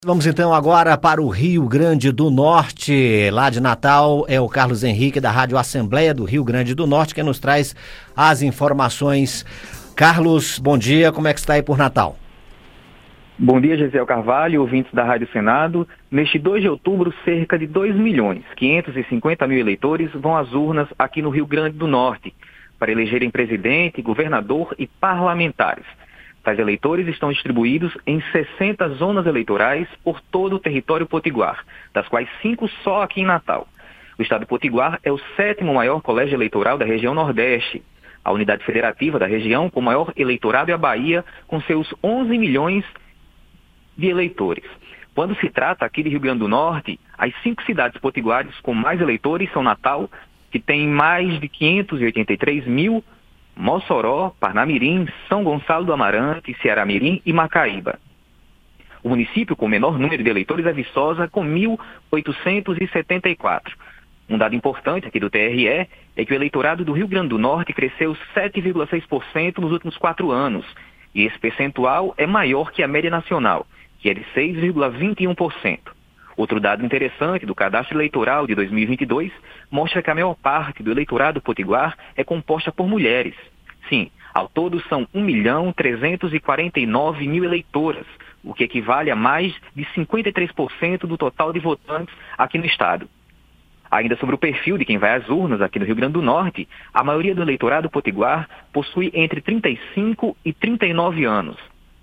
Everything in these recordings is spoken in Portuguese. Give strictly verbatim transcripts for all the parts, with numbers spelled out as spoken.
Vamos então agora para o Rio Grande do Norte, lá de Natal, é o Carlos Henrique da Rádio Assembleia do Rio Grande do Norte que nos traz as informações. Carlos, bom dia, como é que está aí por Natal? Bom dia, Gisele Carvalho, ouvintes da Rádio Senado. Neste dois de outubro, cerca de dois milhões quinhentos e cinquenta mil eleitores vão às urnas aqui no Rio Grande do Norte para elegerem presidente, governador e parlamentares. Tais eleitores estão distribuídos em sessenta zonas eleitorais por todo o território potiguar, das quais cinco só aqui em Natal. O estado potiguar é o sétimo maior colégio eleitoral da região Nordeste. A unidade federativa da região com maior eleitorado é a Bahia, com seus onze milhões de eleitores. Quando se trata aqui de Rio Grande do Norte, as cinco cidades potiguares com mais eleitores são Natal, que tem mais de quinhentos e oitenta e três mil, Mossoró, Parnamirim, São Gonçalo do Amarante, Ceará-Mirim e Macaíba. O município com menor número de eleitores é Viçosa, com mil oitocentos e setenta e quatro. Um dado importante aqui do T R E é que o eleitorado do Rio Grande do Norte cresceu sete vírgula seis por cento nos últimos quatro anos, e esse percentual é maior que a média nacional, que é de seis vírgula vinte e um por cento. Outro dado interessante do cadastro eleitoral de dois mil e vinte e dois mostra que a maior parte do eleitorado potiguar é composta por mulheres. Sim, ao todo são um milhão trezentos e quarenta e nove mil eleitoras, o que equivale a mais de cinquenta e três por cento do total de votantes aqui no estado. Ainda sobre o perfil de quem vai às urnas aqui no Rio Grande do Norte, a maioria do eleitorado potiguar possui entre trinta e cinco e trinta e nove anos.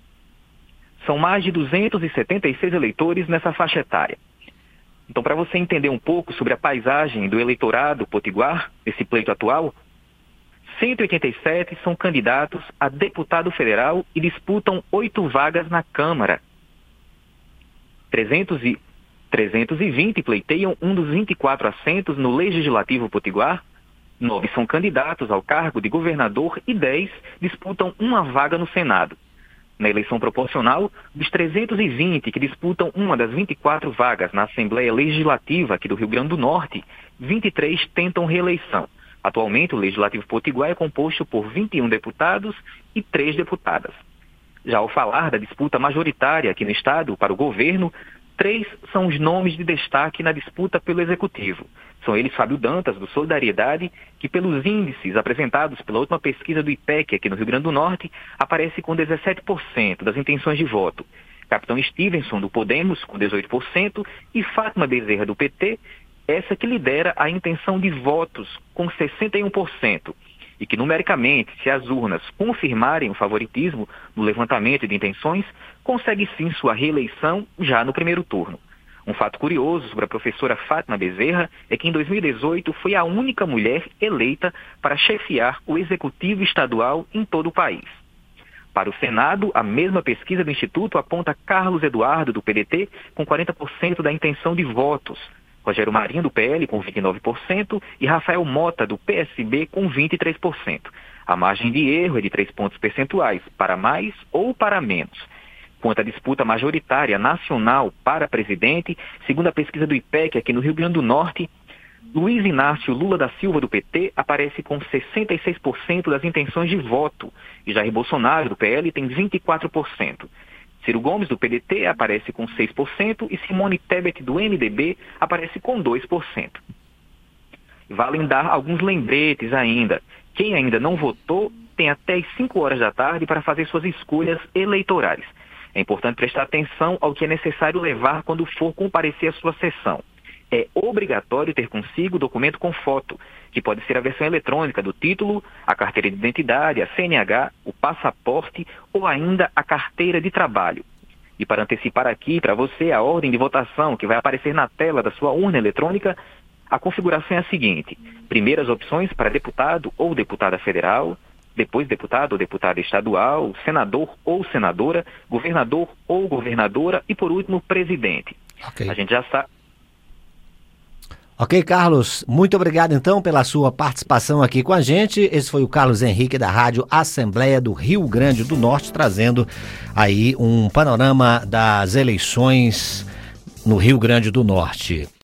São mais de duzentos e setenta e seis eleitores nessa faixa etária. Então, para você entender um pouco sobre a paisagem do eleitorado potiguar, esse pleito atual, cento e oitenta e sete são candidatos a deputado federal e disputam oito vagas na Câmara. trezentos e, trezentos e vinte pleiteiam um dos vinte e quatro assentos no Legislativo Potiguar, nove são candidatos ao cargo de governador e dez disputam uma vaga no Senado. Na eleição proporcional, dos trezentos e vinte que disputam uma das vinte e quatro vagas na Assembleia Legislativa aqui do Rio Grande do Norte, vinte e três tentam reeleição. Atualmente, o Legislativo Potiguar é composto por vinte e um deputados e três deputadas. Já ao falar da disputa majoritária aqui no estado para o governo, três são os nomes de destaque na disputa pelo Executivo. São eles Fábio Dantas, do Solidariedade, que pelos índices apresentados pela última pesquisa do I P E C aqui no Rio Grande do Norte, aparece com dezessete por cento das intenções de voto. Capitão Stevenson, do Podemos, com dezoito por cento, e Fátima Bezerra, do P T, essa que lidera a intenção de votos, com sessenta e um por cento. E que, numericamente, se as urnas confirmarem o favoritismo no levantamento de intenções, consegue sim sua reeleição já no primeiro turno. Um fato curioso sobre a professora Fátima Bezerra é que em dois mil e dezoito foi a única mulher eleita para chefiar o executivo estadual em todo o país. Para o Senado, a mesma pesquisa do Instituto aponta Carlos Eduardo, do P D T, com quarenta por cento da intenção de votos, Rogério Marinho, do P L, com vinte e nove por cento e Rafael Mota, do P S B, com vinte e três por cento. A margem de erro é de três pontos percentuais, para mais ou para menos. Quanto à disputa majoritária nacional para presidente, segundo a pesquisa do I P E C aqui no Rio Grande do Norte, Luiz Inácio Lula da Silva, do P T, aparece com sessenta e seis por cento das intenções de voto, e Jair Bolsonaro, do P L, tem vinte e quatro por cento. Ciro Gomes, do P D T, aparece com seis por cento e Simone Tebet, do M D B, aparece com dois por cento. Valem dar alguns lembretes ainda. Quem ainda não votou tem até as cinco horas da tarde para fazer suas escolhas eleitorais. É importante prestar atenção ao que é necessário levar quando for comparecer à sua sessão. É obrigatório ter consigo o documento com foto, que pode ser a versão eletrônica do título, a carteira de identidade, a C N H, o passaporte ou ainda a carteira de trabalho. E para antecipar aqui para você a ordem de votação que vai aparecer na tela da sua urna eletrônica, a configuração é a seguinte: primeiro as opções para deputado ou deputada federal, depois deputado ou deputada estadual, senador ou senadora, governador ou governadora e, por último, presidente. Okay. A gente já sabe. Ok, Carlos, muito obrigado então pela sua participação aqui com a gente. Esse foi o Carlos Henrique da Rádio Assembleia do Rio Grande do Norte, trazendo aí um panorama das eleições no Rio Grande do Norte.